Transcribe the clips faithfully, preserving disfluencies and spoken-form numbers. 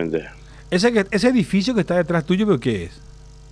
exactamente. Ese, que, ese edificio que está detrás tuyo, ¿pero qué es?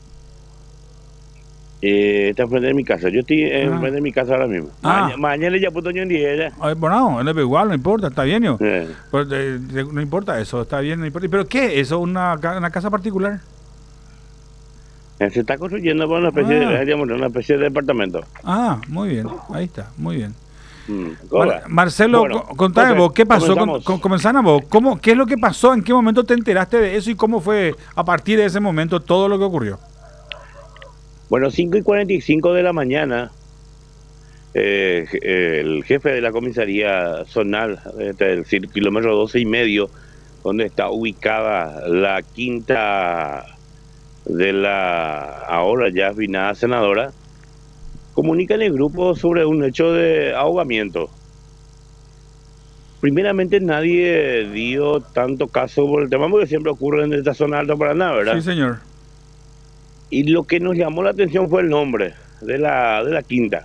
Eh, está enfrente de mi casa. Yo estoy Ah. enfrente de mi casa ahora mismo. Ah. Maña- Mañana ya puto yo en día. Ay, bueno, no, igual, no importa, está bien, yo. Eh. Pero, eh, no importa eso, está bien, no importa. ¿Pero qué es eso? ¿Una, ca- una casa particular? Eh, Se está construyendo por una especie, Ah. de, digamos, una especie de departamento. Ah, muy bien, ahí está, muy bien. Mm, Mar- Marcelo, bueno, co- contame entonces, vos, ¿qué pasó? Con, comenzamos. con, comenzana vos, ¿cómo, ¿qué es lo que pasó? ¿En qué momento te enteraste de eso y cómo fue a partir de ese momento todo lo que ocurrió? Bueno, cinco y cuarenta y cinco de la mañana, eh, eh, el jefe de la comisaría zonal, este, el cir- kilómetro doce y medio, donde está ubicada la quinta de la ahora ya finada senadora, comunica en el grupo sobre un hecho de ahogamiento. Primeramente nadie dio tanto caso por el tema, porque siempre ocurre en esta zona de Alto Paraná, ¿verdad? Sí, señor. Y lo que nos llamó la atención fue el nombre de la, de la quinta.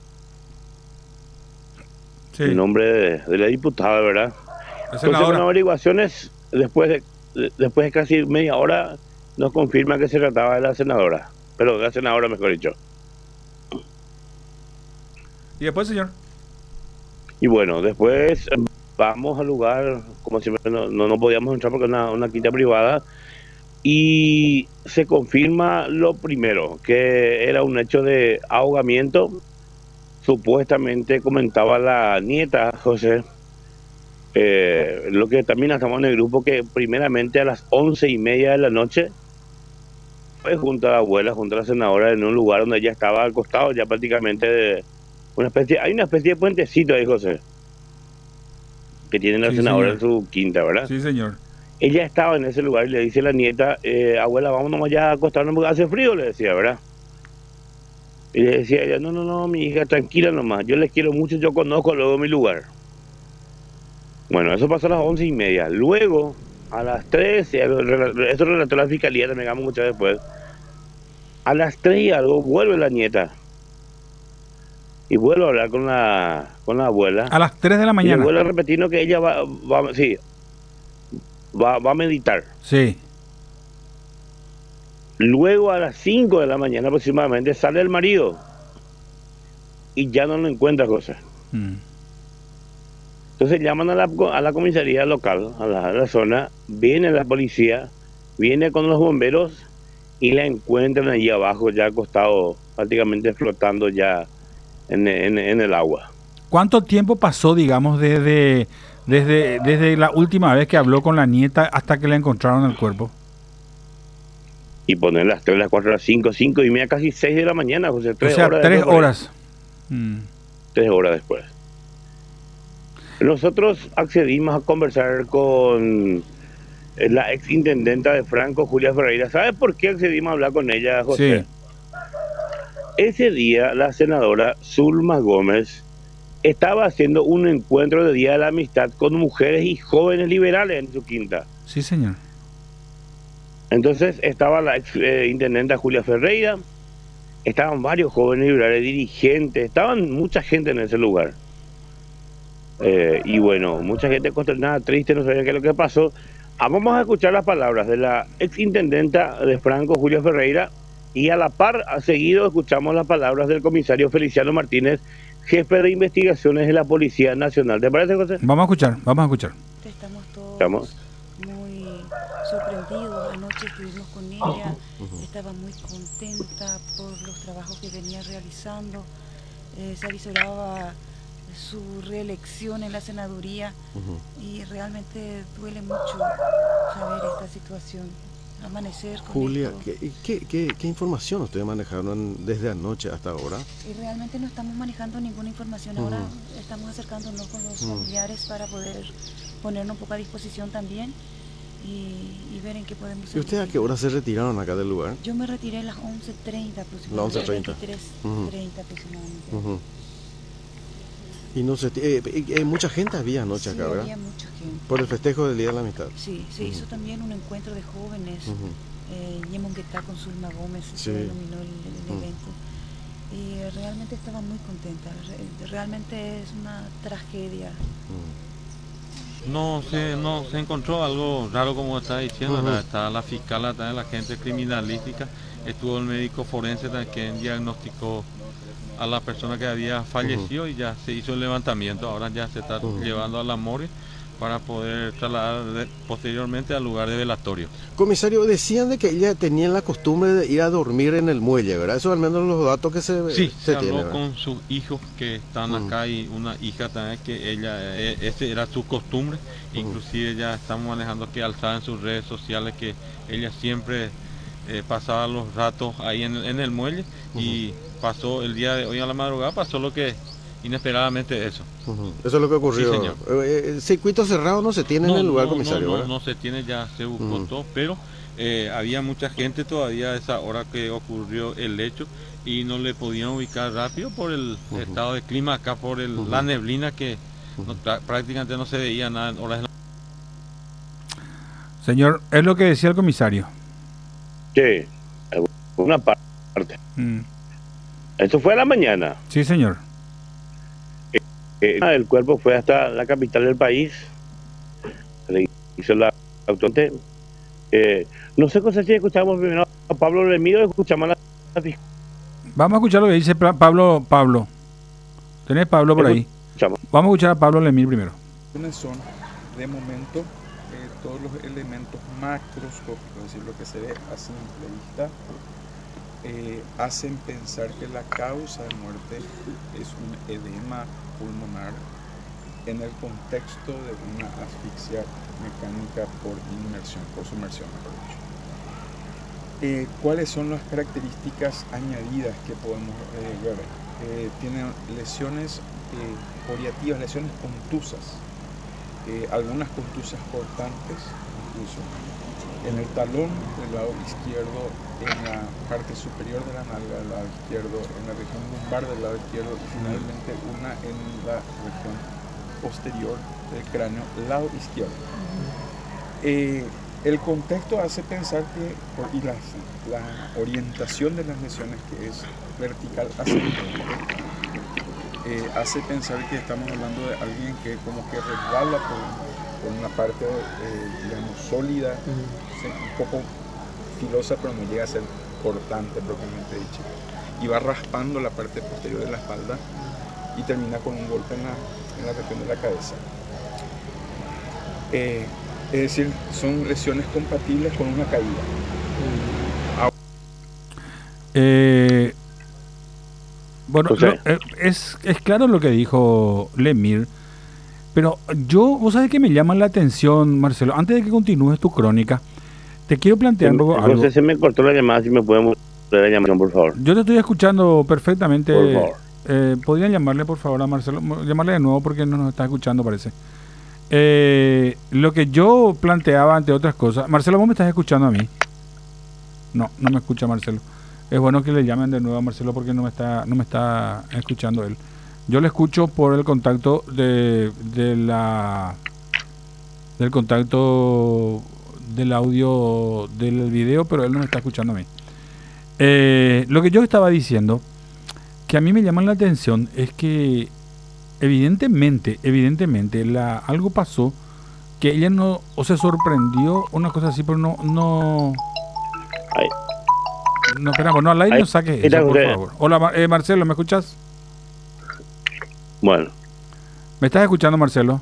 Sí. El nombre de, de la diputada, ¿verdad? La Entonces, con senadora. averiguaciones, después de, de- después de casi media hora, nos confirma que se trataba de la senadora. Pero de la senadora, mejor dicho. Y después, señor. Y bueno, después eh, vamos al lugar, como siempre no, no, no podíamos entrar porque es una, una quinta privada, y se confirma lo primero, que era un hecho de ahogamiento. Supuestamente comentaba la nieta, José, eh, lo que también estamos en el grupo, que primeramente a las once y media de la noche fue junto a la abuela, junto a la senadora, en un lugar donde ella estaba al costado ya prácticamente de una especie, hay una especie de puentecito ahí, José, que tiene la Sí, senadora señor. en su quinta, ¿verdad? Sí, señor. Ella estaba en ese lugar y le dice a la nieta, eh, abuela, vámonos ya a acostarnos porque hace frío, le decía, ¿verdad? Y le decía ella, no, no, no, mi hija, tranquila nomás, yo les quiero mucho, yo conozco luego mi lugar. Bueno, eso pasó a las once y media. Luego, a las tres, esto relató la fiscalía, también hagamos mucho después, a las tres y algo vuelve la nieta. Y vuelve a hablar con la, con la abuela. A las tres de la Y le mañana. vuelve a repetir que ella va, va, sí, va, va a meditar. Sí. Luego a las cinco de la mañana aproximadamente sale el marido y ya no lo encuentra, José. Mm. Entonces llaman a la, a la comisaría local, a la, a la zona, viene la policía, viene con los bomberos y la encuentran allí abajo, ya acostado, prácticamente flotando ya en, en, en el agua. ¿Cuánto tiempo pasó, digamos, desde, desde, desde la última vez que habló con la nieta hasta que le encontraron el cuerpo? Y poner las tres, las cuatro, las cinco, cinco y media, casi seis de la mañana, José. Tres O sea, horas tres después, horas. Mm. Tres horas después. Nosotros accedimos a conversar con la ex intendenta de Franco, Julia Ferreira. ¿Sabes por qué accedimos a hablar con ella, José? Sí. Ese día la senadora Zulma Gómez estaba haciendo un encuentro de Día de la Amistad con mujeres y jóvenes liberales en su quinta. Sí, señor. Entonces estaba la ex eh, intendenta Julia Ferreira, estaban varios jóvenes liberales, dirigentes, estaban mucha gente en ese lugar. Eh, y bueno, mucha gente consternada, triste, no sabía qué es lo que pasó. Ah, vamos a escuchar las palabras de la ex intendenta de Franco, Julia Ferreira, y a la par, a seguido, escuchamos las palabras del comisario Feliciano Martínez, jefe de investigaciones de la Policía Nacional. ¿Te parece, José? Vamos a escuchar, vamos a escuchar. Estamos todos Estamos. muy sorprendidos. Anoche estuvimos con ella, estaba muy contenta por los trabajos que venía realizando. Eh, se avisoraba su reelección en la senaduría y realmente duele mucho saber esta situación. Amanecer con Julia, esto. ¿qué, qué, qué, qué información ustedes manejaron desde anoche hasta ahora? Y realmente no estamos manejando ninguna información. Ahora Ujú. estamos acercándonos con los Ujú. familiares para poder ponernos un poco a disposición también y, y ver en qué podemos ¿Y ustedes a qué hora se retiraron acá del lugar? Yo me retiré a las once treinta aproximadamente. Las once treinta. veintitrés Ujú. treinta aproximadamente. Ujú. Y no sé, eh, eh, eh, mucha gente había anoche Sí, acá, ¿verdad? había mucha gente. Por el festejo del Día de la Amistad. Sí, se Ujú. hizo también un encuentro de jóvenes. Ujú. Eh, Ñemonguetá con Zulma Gómez Sí. se denominó el, el Mm. evento. Y eh, realmente estaba muy contenta. Re- realmente es una tragedia. Mm. No se, no se encontró algo raro como está diciendo, Ujú. ¿verdad? Está la fiscal, también la gente criminalística, estuvo el médico forense también quien diagnosticó a la persona que había fallecido y ya se hizo el levantamiento, ahora ya se está Ujú. llevando a la morgue para poder trasladar de- posteriormente al lugar de velatorio. Comisario, decían de que ella tenía la costumbre de ir a dormir en el muelle, ¿verdad? Eso al menos los datos que se, Sí, se se habló tiene, ¿verdad? con sus hijos que están Mm. acá y una hija también que ella, eh, ese era su costumbre, Mm. inclusive ya estamos manejando que alzada en sus redes sociales que ella siempre eh, pasaba los ratos ahí en, el- en el muelle y pasó el día de hoy a la madrugada, pasó lo que inesperadamente eso. Ujú. Eso es lo que ocurrió. Sí, señor. Eh, El circuito cerrado no se tiene en el lugar, no, comisario, no, ¿verdad? no, no se tiene, ya se buscó Mm. todo, pero eh, había mucha gente todavía a esa hora que ocurrió el hecho y no le podían ubicar rápido por el Ujú. estado de clima acá, por el, Ujú. la neblina que no- Ujú. prá- prácticamente no se veía nada en horas de la- Señor, es lo que decía el comisario. Sí, una parte. Mm. Esto fue a la mañana. Sí, señor. Eh, el cuerpo fue hasta la capital del país. Le hizo la autónoma. Eh, no sé si escuchamos primero a Pablo Lemiro o escuchamos a la fiscal. Vamos a escuchar lo que dice Pa- Pablo. Pablo. ¿Tenés Pablo por ahí? Escuchamos. Vamos a escuchar a Pablo Lemir primero. Son, de momento, eh, todos los elementos macroscópicos, es decir, lo que se ve a simple vista, eh, hacen pensar que la causa de muerte es un edema pulmonar en el contexto de una asfixia mecánica por inmersión, por sumersión, mejor dicho. Eh, ¿Cuáles son las características añadidas que podemos eh, ver? Eh, tiene lesiones eh, coriativas, lesiones contusas, eh, algunas contusas cortantes, incluso en el talón del lado izquierdo, en la parte superior de la nalga del lado izquierdo, en la región lumbar del lado izquierdo y finalmente una en la región posterior del cráneo, lado izquierdo. Eh, el contexto hace pensar que, y la, la orientación de las lesiones, que es vertical ascendente, eh, hace pensar que estamos hablando de alguien que como que resbala por, por una parte, eh, digamos, sólida, sí, un poco filosa, pero no llega a ser cortante propiamente dicho, y va raspando la parte posterior de la espalda y termina con un golpe en la, en la región de la cabeza. Eh, es decir, son lesiones compatibles con una caída. Eh, bueno, José. lo- eh, es, es claro lo que dijo Lemir, pero yo, vos sabés que me llama la atención, Marcelo, antes de que continúes tu crónica, te quiero plantear algo. algo. Entonces se me cortó la llamada, si me pueden volver la llamada, por favor. Yo te estoy escuchando perfectamente. Por favor. Eh, ¿Podrían llamarle, por favor, a Marcelo? Llamarle de nuevo porque no nos está escuchando, parece. Eh, lo que yo planteaba, ante otras cosas... Marcelo, ¿vos me estás escuchando a mí? No, no me escucha Marcelo. Es bueno que le llamen de nuevo a Marcelo porque no me está, no me está escuchando él. Yo le escucho por el contacto de, de la... del contacto del audio del video, pero él no me está escuchando a mí. Eh, lo que yo estaba diciendo, que a mí me llama la atención, es que evidentemente, evidentemente, la, algo pasó que ella no, o se sorprendió, una cosa así, pero no, no, Ay. no, esperamos, no, al aire Ay, no saques mira, eso, por José. favor. Hola, Mar- eh, Marcelo, ¿me escuchas? Bueno, ¿Me estás escuchando, Marcelo?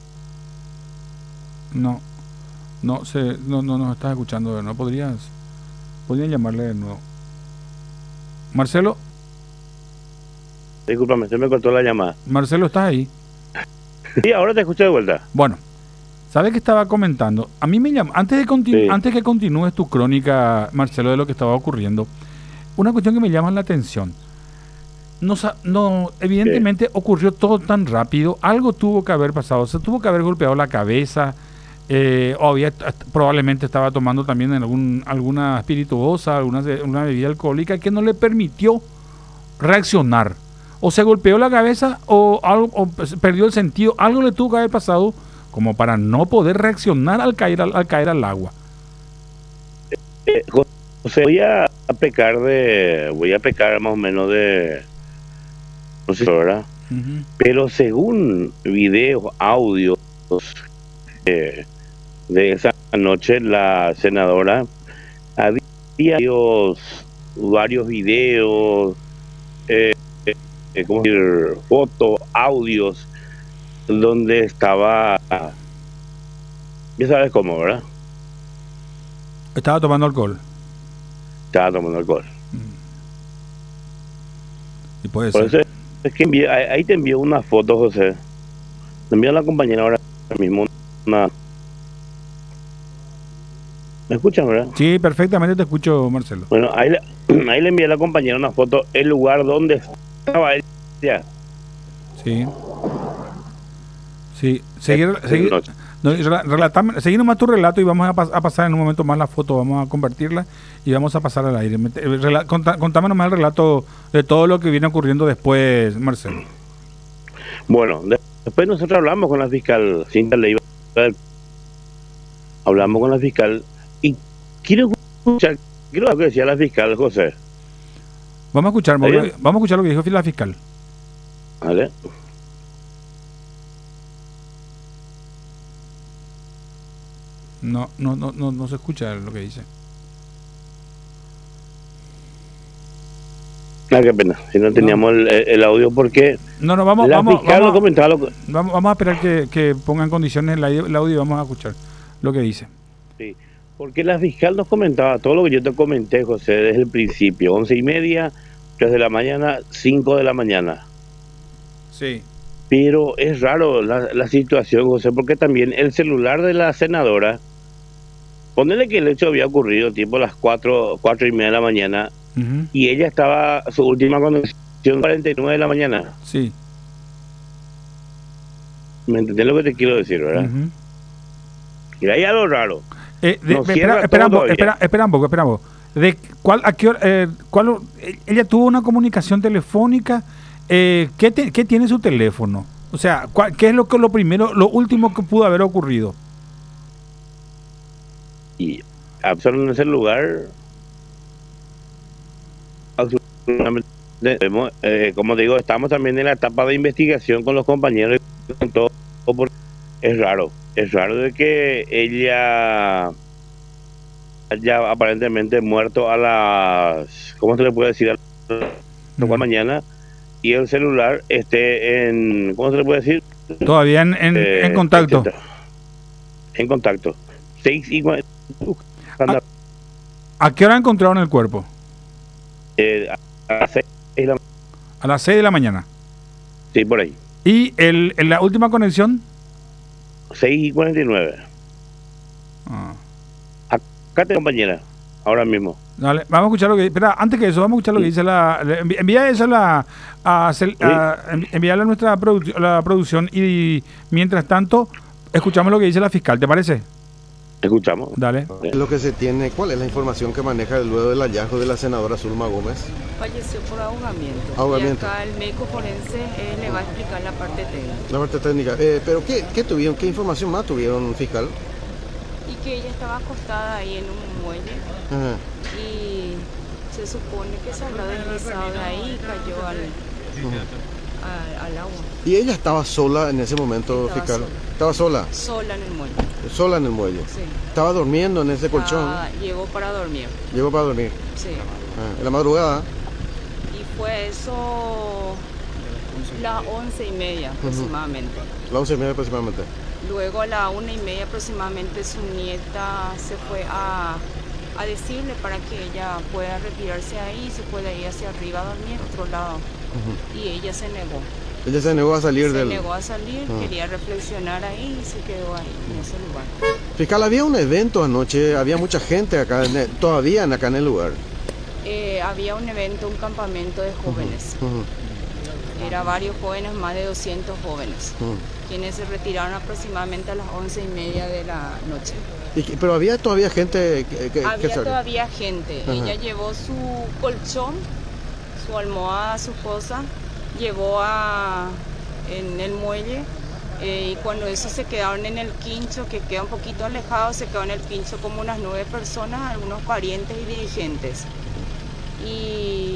No, no, se, no, no nos estás escuchando, ¿no? ¿Podrías, podrían llamarle de nuevo? Marcelo, discúlpame, se me cortó la llamada. Marcelo, ¿estás ahí? Sí, ahora te escucho de vuelta. Bueno, ¿sabes qué estaba comentando? A mí me llama, antes de continu- Sí. antes que continúes tu crónica, Marcelo, de lo que estaba ocurriendo, una cuestión que me llama la atención. No, sa- no, evidentemente ocurrió todo tan rápido, algo tuvo que haber pasado, se tuvo que haber golpeado la cabeza, eh, o había, probablemente estaba tomando también algún, alguna espirituosa, alguna de- una bebida alcohólica que no le permitió reaccionar. O se golpeó la cabeza o, algo, o pues, perdió el sentido, algo le tuvo que haber pasado como para no poder reaccionar al caer al, al caer al agua. Eh, José, voy a, a pecar de, voy a pecar más o menos de, no sé, ¿verdad? Ujú. Pero según videos, audios de, de esa noche, la senadora, había varios, varios videos, eh, eh, ¿cómo decir? Fotos, audios, donde estaba, ya sabes cómo, ¿verdad? Estaba tomando alcohol. Estaba tomando alcohol. Y puede Por ser. eso es que envié, ahí ahí te envió una foto, José. Me envió la compañera ahora mismo una... ¿Me escuchan, verdad? Sí, perfectamente te escucho, Marcelo. Bueno, ahí le, ahí le envié a la compañera una foto, el lugar donde estaba ella. Sí. Sí, seguir, Eh, seguir, no. no, rela- relatame- seguí nomás tu relato y vamos a, pas- a pasar en un momento más la foto, vamos a compartirla y vamos a pasar al aire. Mete- eh, rela- conta- contame nomás el relato de todo lo que viene ocurriendo después, Marcelo. Bueno, de- después nosotros hablamos con la fiscal Cinta Leiva, hablamos con la fiscal y quiero escuchar, quiero lo que decía la fiscal, José, Vamos a escuchar, ¿Está bien? vamos a escuchar lo que dijo la fiscal. ¿vale? No, no, no, no, no se escucha lo que dice. Ah, qué pena, si no teníamos el, el audio porque No, no, vamos, la vamos, fiscal vamos, lo comentaba, lo, vamos, vamos a esperar que, que ponga en condiciones el audio, el audio y vamos a escuchar lo que dice. sí, porque la fiscal nos comentaba todo lo que yo te comenté, José, desde el principio, once y media, tres de la mañana, cinco de la mañana. Sí. Pero es raro la, la situación, José, porque también el celular de la senadora, ponele que el hecho había ocurrido tipo a las cuatro, cuatro y media de la mañana, Ujú. y ella estaba, su última conexión, cuarenta y nueve de la mañana. Sí. ¿Me entendés lo que te quiero decir, verdad? Ujú. Y hay algo raro. Eh, de- Nos espera, cierra espera, un todo po- todavía. espera, espera un poco, espera un poco. ¿De cuál, a qué hora, eh, cuál, eh, ella tuvo una comunicación telefónica? Eh, ¿qué, te- qué tiene su teléfono? O sea, ¿cuál- ¿qué es lo que lo primero, lo último que pudo haber ocurrido? Y absolutamente en ese lugar, absolutamente, vemos, eh, como te digo, estamos también en la etapa de investigación con los compañeros y con todo, porque es raro, es raro de que ella haya aparentemente muerto a las, ¿cómo se le puede decir? A las Ujú. de la mañana, y el celular esté en, ¿cómo se le puede decir? Todavía en, en, Eh, en contacto. etcétera. En contacto. Seis y cua- Ah. ¿A qué hora encontraron el cuerpo? eh, a las seis de la- A las seis de la mañana. sí, por ahí. ¿Y el, en la última conexión? seis y cuarenta y nueve. Ah. Acá te compañera, ahora mismo. Dale, vamos a escuchar lo que espera, antes que eso, vamos a escuchar lo que dice la. le- envi- Envía eso a la. A, Cel- a- envi- envíala a nuestra produ- a la producción y mientras tanto, escuchamos lo que dice la fiscal, ¿te parece? Escuchamos. Dale. Lo que se tiene, ¿cuál es la información que maneja luego del hallazgo de la senadora Zulma Gómez? Falleció por ahogamiento. Ahogamiento. Y acá el médico forense eh, le va a explicar la parte técnica. La parte técnica. Eh, pero ¿qué, qué tuvieron? ¿Qué información más tuvieron, fiscal? Y que ella estaba acostada ahí en un muelle Ajá. y se supone que se habrá deslizado de ahí y cayó al, a- al agua. ¿Y ella estaba sola en ese momento, Estaba fiscal? sola. Estaba sola, Sola en el muelle. sola en el muelle. Sí. Estaba durmiendo en ese colchón. Ah, llegó para dormir. Llegó para dormir. Sí. Ah, en la madrugada. Y fue eso las once y media aproximadamente. Las once y media aproximadamente. Luego a la una y media aproximadamente su nieta se fue a, a decirle para que ella pueda retirarse ahí y se pueda ir hacia arriba a dormir a otro lado. Y ella se negó. Ella se negó a salir Se del... negó a salir, Ah. quería reflexionar ahí y se quedó ahí en ese lugar. Fiscal, había un evento anoche, había mucha gente acá, en el- todavía en- acá en el lugar. Eh, había un evento, un campamento de jóvenes. Ujú, Era varios jóvenes, más de doscientos jóvenes, ujú. quienes se retiraron aproximadamente a las once y media de la noche. Y que- pero había todavía gente que, que- que Había salió. todavía gente. Ajá. Ella llevó su colchón, su almohada, su cosa, llevó a en el muelle eh, y cuando esos se quedaron en el quincho, que queda un poquito alejado, se quedó en el quincho como unas nueve personas, algunos parientes y dirigentes. Y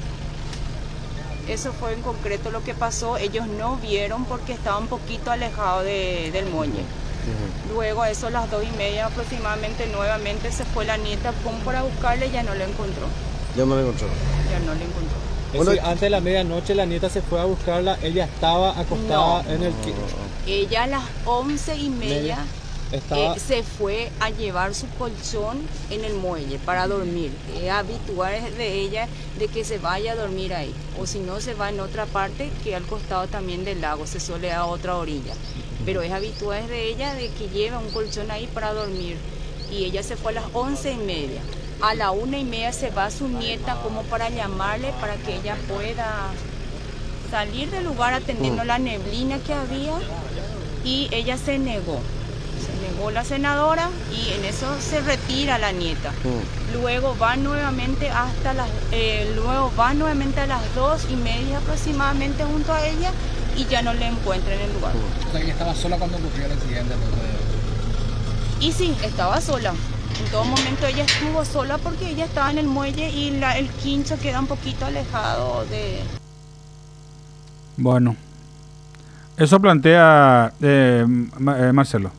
eso fue en concreto lo que pasó. Ellos no vieron porque estaba un poquito alejado de- del muelle. Uh-huh. Luego eso a las dos y media aproximadamente nuevamente se fue la nieta como para buscarle, ya no lo encontró. Ya no lo encontró. Ya no lo encontró. Es bueno, decir, antes de la medianoche la nieta se fue a buscarla, ella estaba acostada no, en el... Ella a las once y media estaba... eh, se fue a llevar su colchón en el muelle para dormir. Es habitual de ella de que se vaya a dormir ahí, o si no se va en otra parte que al costado también del lago, se suele a otra orilla. Pero es habitual de ella de que lleva un colchón ahí para dormir. Y ella se fue a las once y media. A la una y media se va su nieta como para llamarle para que ella pueda salir del lugar atendiendo la neblina que había, y ella se negó. Se negó la senadora y en eso se retira la nieta. Luego va nuevamente hasta las, eh, luego va nuevamente a las dos y media aproximadamente junto a ella y ya no le encuentra en el lugar. O sea, ella estaba sola cuando ocurrió el accidente. Y sí, estaba sola. En todo momento ella estuvo sola porque ella estaba en el muelle y la, el quincho queda un poquito alejado de... Bueno, eso plantea eh, eh, Marcelo.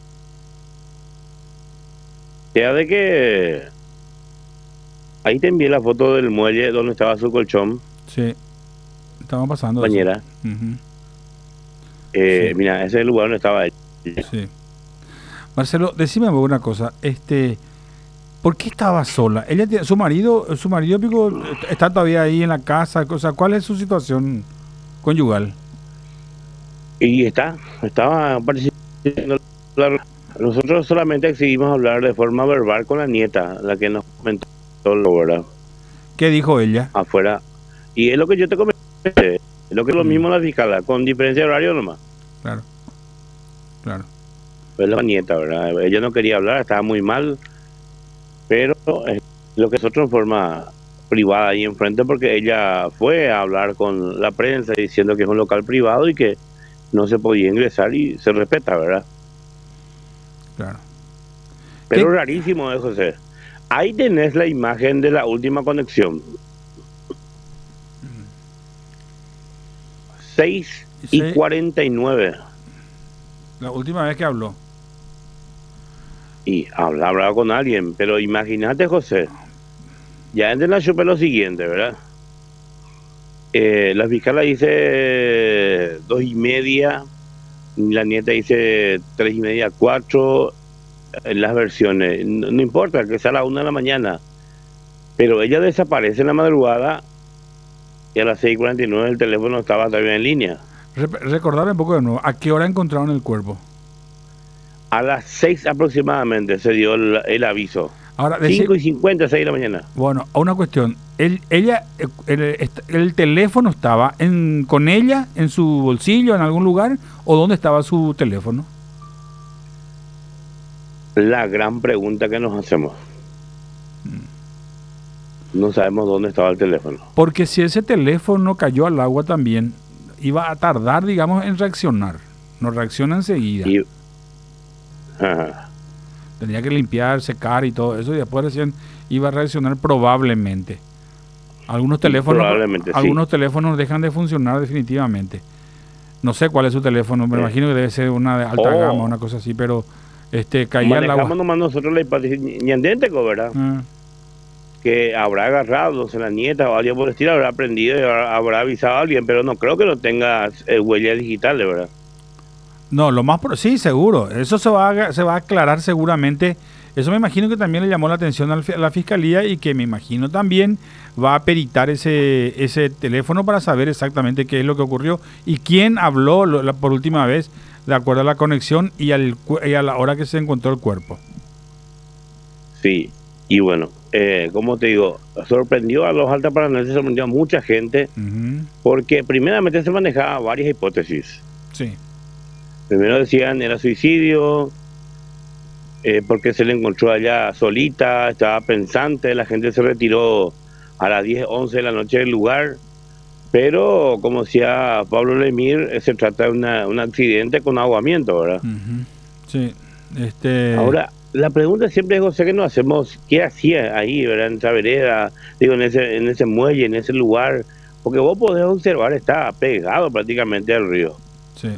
Ya de que ahí te envié la foto del muelle donde estaba su colchón. Sí, estamos pasando. Compañera. Uh-huh. eh, sí. Mira, ese es el lugar donde estaba ella. Sí. Marcelo, decime una cosa, este, ¿por qué estaba sola? Ella, su marido, su marido pico, está todavía ahí en la casa, o sea, ¿cuál es su situación conyugal? Y está, estaba participando. Nosotros solamente decidimos hablar de forma verbal con la nieta, la que nos comentó lo, ¿verdad? ¿Qué dijo ella? Afuera. Y es lo que yo te comenté, es lo que es lo Mm. mismo la fiscal, con diferencia de horario nomás. Claro, claro. Pues la nieta, ¿verdad? Ella no quería hablar, estaba muy mal, pero es lo que nosotros en forma privada ahí enfrente, porque ella fue a hablar con la prensa diciendo que es un local privado y que no se podía ingresar y se respeta, ¿verdad? Claro. Pero ¿Qué? rarísimo, ¿eh, José? Ahí tenés la imagen de la última conexión. seis y Sí. cuarenta y nueve. La última vez que habló. Y habla, hablaba con alguien, pero imagínate, José, ya en la chupe lo siguiente, ¿verdad? Eh, la fiscal dice dos y media, la nieta dice tres y media, cuatro, en las versiones, no, no importa, que sea a la una de la mañana, pero ella desaparece en la madrugada y a las seis y cuarenta y nueve el teléfono estaba todavía en línea. Rep- recordame un poco de nuevo, ¿a qué hora encontraron el cuerpo? A las seis aproximadamente se dio el, el aviso. Ahora, decí- cinco y cincuenta, seis de la mañana. Bueno, a una cuestión. Él, ella, el, el, el teléfono estaba en, con ella en su bolsillo, en algún lugar, o dónde estaba su teléfono. La gran pregunta que nos hacemos. No sabemos dónde estaba el teléfono. Porque si ese teléfono cayó al agua también, iba a tardar, digamos, en reaccionar. No reacciona enseguida. Y, ajá. Tenía que limpiar, secar y todo eso, y después recién iba a reaccionar probablemente. Algunos teléfonos, Probablemente, sí. algunos teléfonos dejan de funcionar definitivamente. No sé cuál es su teléfono, me Eh. imagino que debe ser una de alta Oh. gama, una cosa así, pero este caía al Manejamos agua. nomás nosotros la hipótesis ñandénteco, ¿verdad? Ah, Que habrá agarrado, no sé, la nieta o alguien por el estilo, habrá aprendido y habrá, habrá avisado a alguien, pero no creo que no tenga eh, huellas digitales, ¿verdad? No, lo más pro- sí, seguro. Eso se va a, se va a aclarar seguramente. Eso me imagino que también le llamó la atención al fi- a la fiscalía y que me imagino también va a peritar ese ese teléfono para saber exactamente qué es lo que ocurrió y quién habló lo- la- por última vez de acuerdo a la conexión y, al, cu- y a la hora que se encontró el cuerpo. Sí, y bueno, eh, como te digo, sorprendió a los altaparanaenses, sorprendió a mucha gente, Ujú, porque primeramente se manejaba varias hipótesis. sí. Primero decían era suicidio, eh, porque se le encontró allá solita, estaba pensante, la gente se retiró a las diez, once de la noche del lugar, pero como decía Pablo Lemir, eh, se trata de una, un accidente con ahogamiento, ¿verdad? Ujú, sí. Este, Ahora, la pregunta siempre es, José, que nos hacemos, ¿qué hacía ahí, ¿verdad? En esa vereda, digo, en ese, en ese muelle, en ese lugar, porque vos podés observar, está pegado prácticamente al río. sí.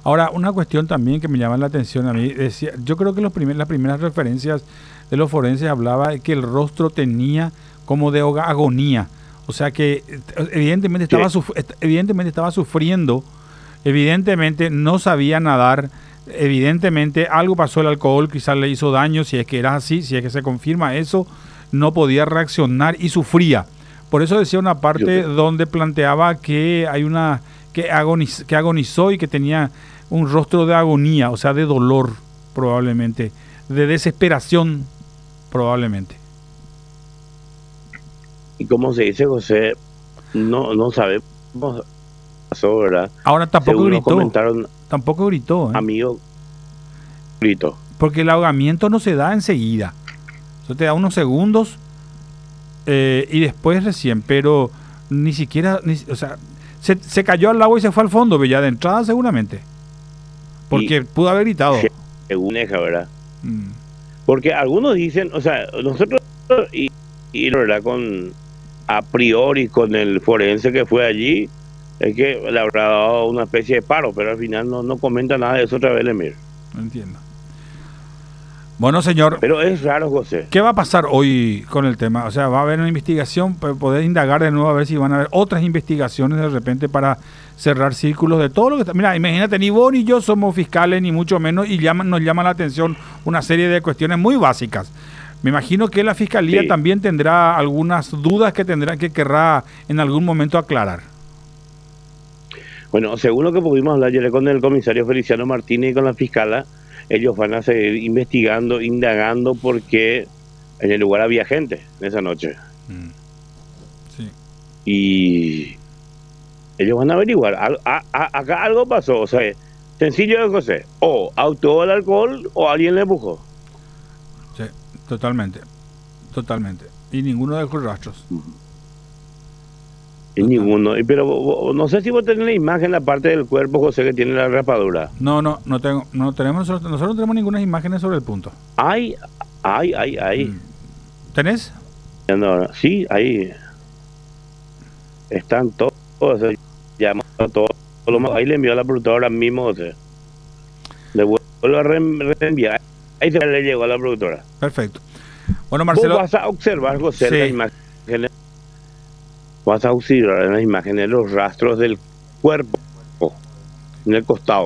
Ahora, una cuestión también que me llama la atención a mí, decía, yo creo que los primer, las primeras referencias de los forenses hablaba de que el rostro tenía como de hoga- agonía, o sea que evidentemente estaba, Sí. suf- est- evidentemente estaba sufriendo, evidentemente no sabía nadar, evidentemente algo pasó, el alcohol quizás le hizo daño, si es que era así, si es que se confirma eso, no podía reaccionar y sufría. Por eso decía una parte Yo- donde planteaba que hay una que, agoniz, que agonizó y que tenía un rostro de agonía, o sea, de dolor probablemente, de desesperación probablemente. Y como se dice, José, no, no sabemos qué pasó, ¿verdad? Ahora tampoco Según nos gritó, comentaron tampoco gritó, ¿eh? amigos, grito. Porque el ahogamiento no se da enseguida, eso te da unos segundos eh, y después recién, pero ni siquiera, ni- o sea, se, se cayó al agua y se fue al fondo, ya de entrada seguramente, porque Y- pudo haber gritado. Según deja, ¿verdad? Mm. Porque algunos dicen, o sea, nosotros, y, y la verdad, con a priori con el forense que fue allí, es que le habrá dado una especie de paro, pero al final no, no comenta nada de eso otra vez, Lemir. No entiendo. Bueno, señor, Pero es raro, José. ¿qué va a pasar hoy con el tema? O sea, va a haber una investigación, para poder indagar de nuevo a ver si van a haber otras investigaciones de repente para cerrar círculos de todo lo que está. Mira, imagínate, ni vos ni yo somos fiscales, ni mucho menos, y llama, nos llama la atención una serie de cuestiones muy básicas. Me imagino que la fiscalía Sí. también tendrá algunas dudas que tendrá que querrá en algún momento aclarar. Bueno, según lo que pudimos hablar ayer con el comisario Feliciano Martínez y con la fiscala, ellos van a seguir investigando, indagando, porque en el lugar había gente en esa noche. Sí. Y ellos van a averiguar. Al- a- a- acá algo pasó, o sea, sencillo de José. O actuó el alcohol o alguien le empujó. Sí, totalmente. Totalmente. Y ninguno dejó rastros. Y ninguno. Y pero vo- vo- no sé si vos tenés la imagen, la parte del cuerpo, José, que tiene la rapadura. No, no, no tengo, no tenemos nosotros, nosotros no tenemos ninguna imágenes sobre el punto. Ay, ay, ay, ay. Mm. ¿Tenés? No, sí, ahí están todos. O sea, llama a todos. Lo más- Ahí le envió a la productora ahora mismo, o sea, le vuelvo a re- reenviar. Ahí se le llegó a la productora. Perfecto. Bueno, Marcelo. Vos vas a observar, José, Sí. las imágenes. Vas a observar en las imágenes los rastros del cuerpo en el costado.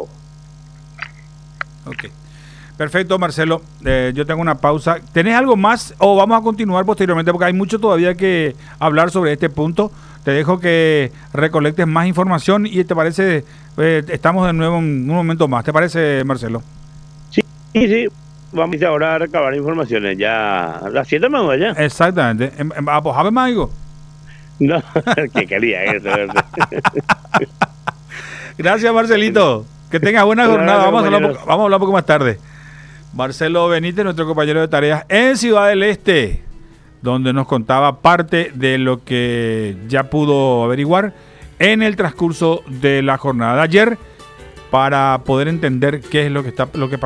Ok. Perfecto, Marcelo. Eh, yo tengo una pausa. ¿Tenés algo más o vamos a continuar posteriormente? Porque hay mucho todavía que hablar sobre este punto. Te dejo que recolectes más información y te parece, eh, estamos de nuevo en un momento más. ¿Te parece, Marcelo? Sí, sí. Vamos ahora a recabar informaciones. Ya a las siete me voy ya. Exactamente. Em- em- ah, pues, ¿sabes más algo? No, qué calidad eso. Gracias, Marcelito. Que tengas buena Gracias, jornada. Vamos a, hablar, un compañeros. poco- vamos a hablar un poco más tarde. Marcelo Benítez, nuestro compañero de tareas en Ciudad del Este, donde nos contaba parte de lo que ya pudo averiguar en el transcurso de la jornada de ayer para poder entender qué es lo que está lo que pasó.